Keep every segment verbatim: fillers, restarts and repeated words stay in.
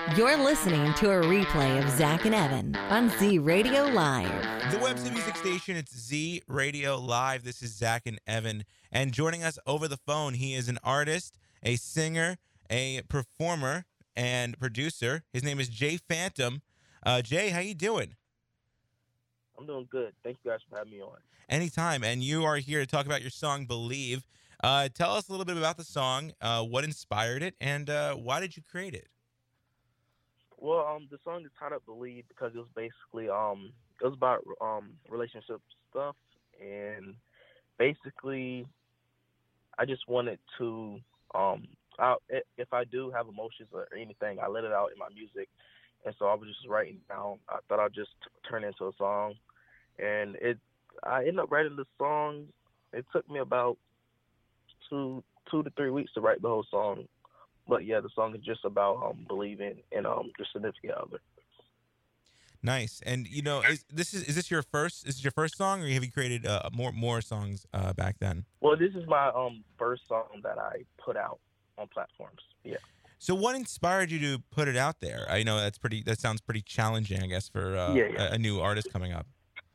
You're listening to a replay of Zach and Evan on Z Radio Live. The Webster Music Station, it's Z Radio Live. This is Zach and Evan. And joining us over the phone, he is an artist, a singer, a performer, and producer. His name is Jay Phantom. Uh, Jay, how you doing? I'm doing good. Thank you guys for having me on. Anytime. And you are here to talk about your song, Believe. Uh, tell us a little bit about the song, uh, what inspired it, and uh, why did you create it? Well, um, the song is titled "Believe" because it was basically um, it was about um relationship stuff, and basically, I just wanted to um, I, if I do have emotions or anything, I let it out in my music, and so I was just writing down. I thought I'd just t- turn it into a song, and it. I ended up writing the song. It took me about two two to three weeks to write the whole song. But yeah, the song is just about um, believing in um, your significant other. Nice. And you know, is this is is this your first? Is this your first song, or have you created uh, more more songs uh, back then? Well, this is my um first song that I put out on platforms. Yeah. So, what inspired you to put it out there? I know that's pretty. That sounds pretty challenging, I guess, for uh, yeah, yeah. A, a new artist coming up.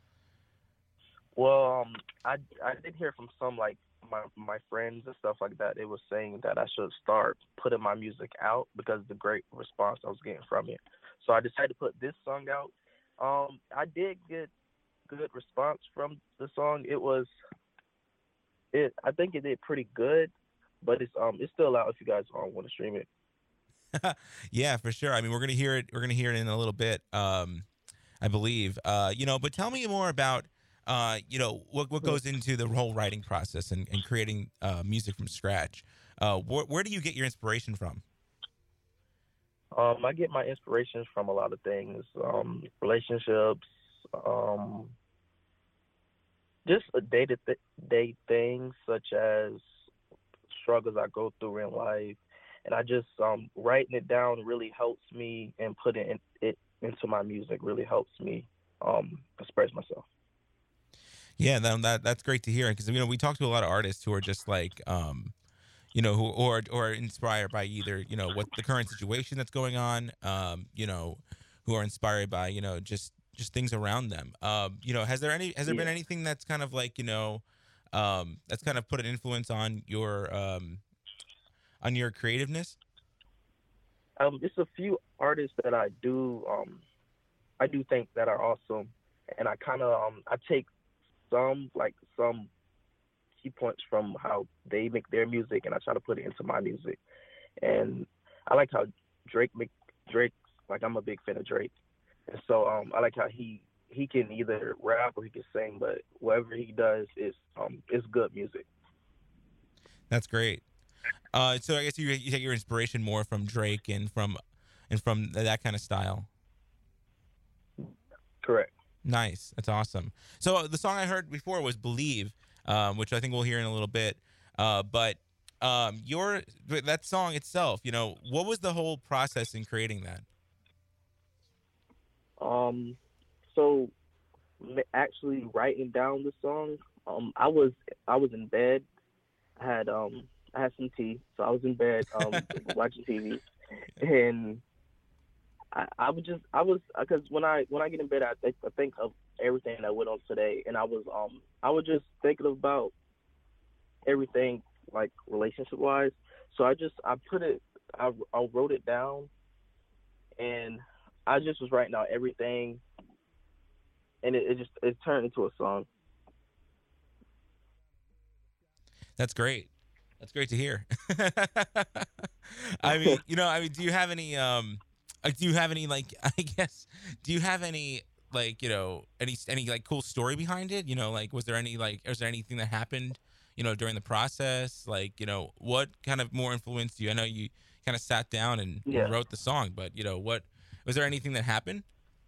Well, um, I I did hear from some like. My, my friends and stuff like that, it was saying that I should start putting my music out because of the great response I was getting from it. So I decided to put this song out. Um, I did get good response from the song. It was, it. I think it did pretty good, but it's um it's still out if you guys um, want to stream it. Yeah, for sure. I mean, we're gonna hear it. We're gonna hear it in a little bit. Um, I believe. Uh, you know, but tell me more about. Uh, you know, what what goes into the whole writing process and, and creating uh, music from scratch. Uh, wh- where do you get your inspiration from? Um, I get my inspirations from a lot of things, um, relationships, um, just a day-to-day things such as struggles I go through in life. And I just, um, writing it down really helps me, and putting it, it into my music really helps me um, express myself. Yeah, that, that that's great to hear, because you know we talk to a lot of artists who are just like, um, you know, who or or are inspired by either you know what the current situation that's going on, um, you know, who are inspired by you know just just things around them. Um, you know, has there any has there Yeah. been anything that's kind of like you know, um, that's kind of put an influence on your um, on your creativeness? Um, it's a few artists that I do um, I do think that are awesome, and I kind of um, I take some like some key points from how they make their music, and I try to put it into my music. And I like how Drake make Drake like I'm a big fan of Drake, and so um, I like how he he can either rap or he can sing, but whatever he does is um is good music. That's great. Uh, so I guess you you take your inspiration more from Drake and from and from that kind of style. Correct. Nice. That's awesome. So uh, the song I heard before was "Believe," um, which I think we'll hear in a little bit. Uh, but um, your that song itself, you know, what was the whole process in creating that? Um, so ma- actually writing down the song, um, I was I was in bed. I had um I had some tea, so I was in bed um watching T V, and I, I was just I was because when I when I get in bed, I think I think of everything that went on today, and I was um I was just thinking about everything like relationship wise. So I just I put it I, I wrote it down, and I just was writing out everything, and it, it just it turned into a song. That's great. That's great to hear. I mean, you know, I mean, do you have any um, like, do you have any like I guess do you have any like you know any any like cool story behind it? You know, like was there any like was there anything that happened you know during the process? Like you know what kind of more influenced you? I know you kind of sat down and, Yeah. and wrote the song, but you know what was there anything that happened?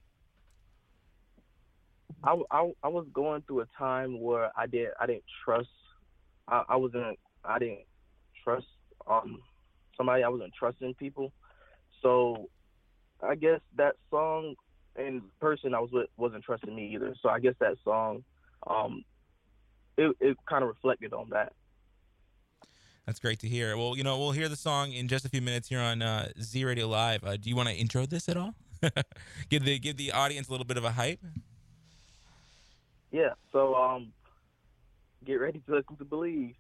I, I, I was going through a time where I did I didn't trust I, I wasn't I didn't trust um somebody. I wasn't trusting people. So I guess that song and person I was with wasn't trusting me either. So I guess that song um it it kind of reflected on that. That's great to hear. Well, you know, we'll hear the song in just a few minutes here on uh, Z Radio Live. Uh, do you want to intro this at all? give the give the audience a little bit of a hype. Yeah. So um, get ready to to believe.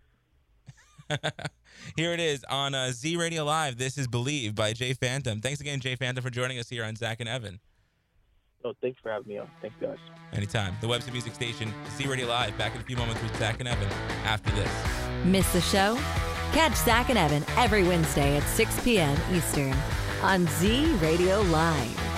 Here it is on uh, Z Radio Live. This is Believe by Jay Phantom. Thanks again, Jay Phantom, for joining us here on Zach and Evan. Oh, thanks for having me on. Thanks, guys. Anytime. The Webster Music Station, Z Radio Live. Back in a few moments with Zach and Evan after this. Miss the show? Catch Zach and Evan every Wednesday at six p.m. Eastern on Z Radio Live.